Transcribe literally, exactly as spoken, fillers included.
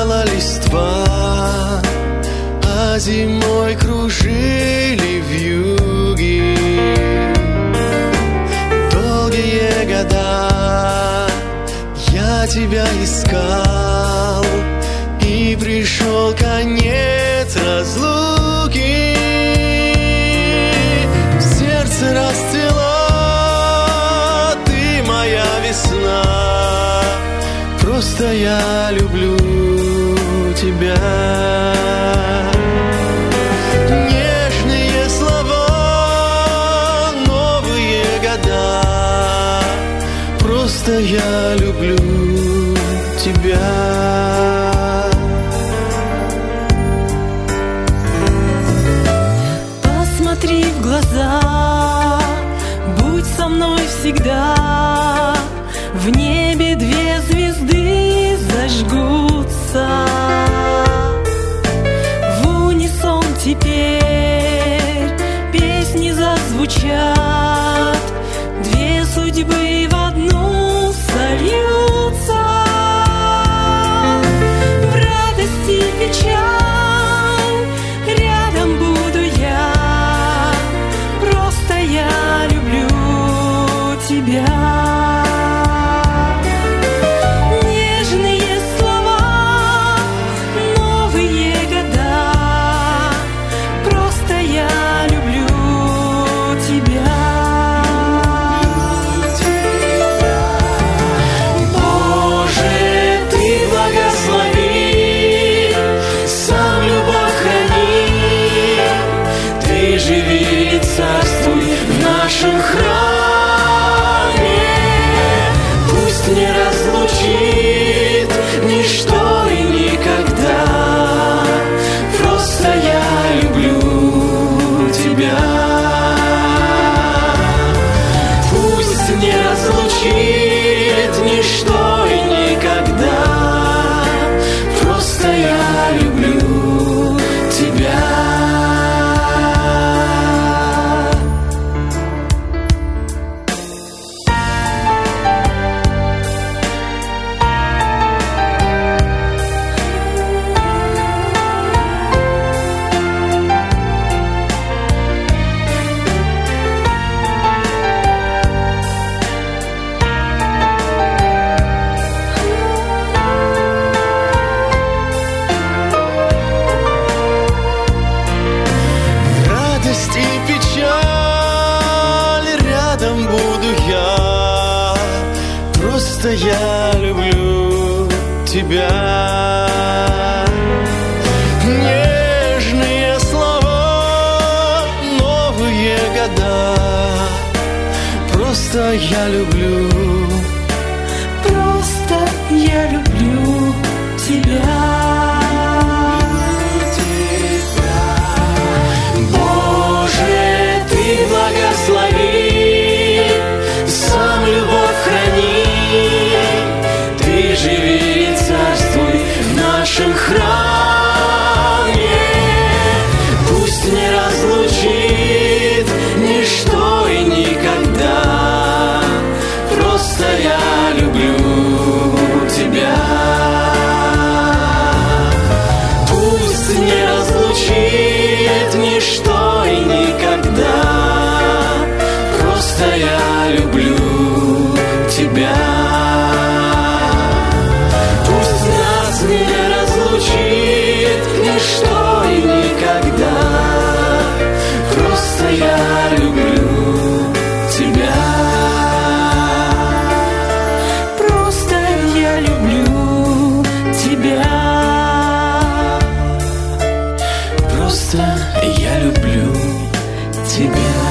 опала листва, а зимой кружили вьюги. Долгие года я тебя искал, и пришел конец разлуки. В сердце расцвела ты, моя весна. Просто я люблю тебя. Нежные слова, новые года. Просто я люблю тебя. Посмотри в глаза, будь со мной всегда. В небе две звезды зажгутся, в унисон теперь песни зазвучат, две судьбы в одну сольются. В радости и печаль рядом буду я, просто я люблю тебя. Царствуй в нашем храме, пусть не разлучит ничто и никогда. Просто я люблю тебя. Пусть не разлучит ничто и никогда. Просто я люблю тебя. И печаль рядом буду я, просто я люблю тебя. Нежные слова, новые года. Просто я люблю, просто я люблю тебя. Благослови, сам любовь храни. Ты живи и царствуй в нашем храме. Пусть не разлучит ничто и никогда. Просто я люблю тебя. Пусть не разлучит ничто и никогда. Просто я люблю тебя. Пусть нас не разлучит ничто и никогда. Просто я люблю тебя. Просто я люблю тебя. Просто я люблю тебя.